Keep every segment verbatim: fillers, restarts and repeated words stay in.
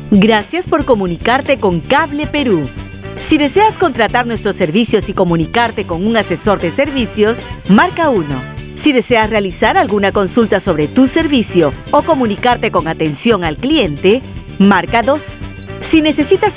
Gracias por comunicarte con Cable Perú. Si deseas contratar nuestros servicios y comunicarte con un asesor de servicios, marca uno. Si deseas realizar alguna consulta sobre tu servicio o comunicarte con atención al cliente, marca dos. Si necesitas...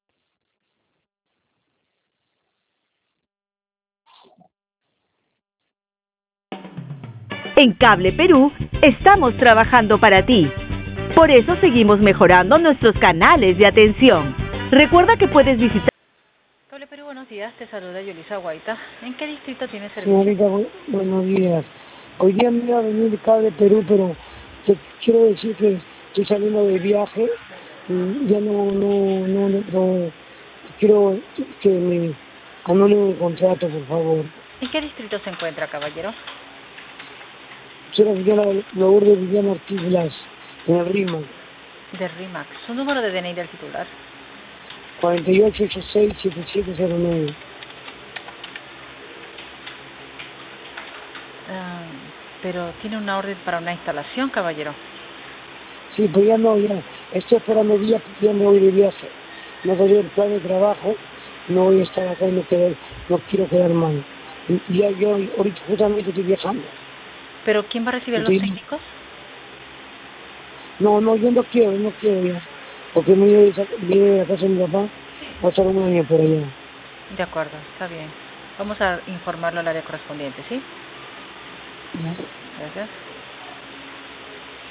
En Cable Perú estamos trabajando para ti. Por eso seguimos mejorando nuestros canales de atención. Recuerda que puedes visitar... Cable Perú, buenos días. Te saluda Yolisa Guaita. ¿En qué distrito tienes servicio? Señorita, bu buenos días. Hoy día me iba a venir de Cable Perú, pero te quiero decir que estoy saliendo de viaje. Y ya no, no, no, no, no quiero que me anulen el contrato, por favor. ¿En qué distrito se encuentra, caballero? Soy la señora Lourdes de Viviana Ortiz Blas, en el RIMAC. De RIMAC. ¿Su número de D N I del titular? cuatro ocho ocho seis siete siete cero nueve. Uh, pero tiene una orden para una instalación, caballero. Sí, pues ya no, ya. Estoy esperando días, ya me voy de viaje. No doy el plan de trabajo, no voy a estar acá y no, quedar, no quiero quedar mal. Y ya yo ahorita justamente estoy viajando. ¿Pero quién va a recibir Estoy... los técnicos? No, no, yo no quiero, no quiero ya. Porque me voy de la casa de mi papá, va a estar un año por allá. De acuerdo, está bien. Vamos a informarlo al área correspondiente, ¿sí? Ya. Gracias.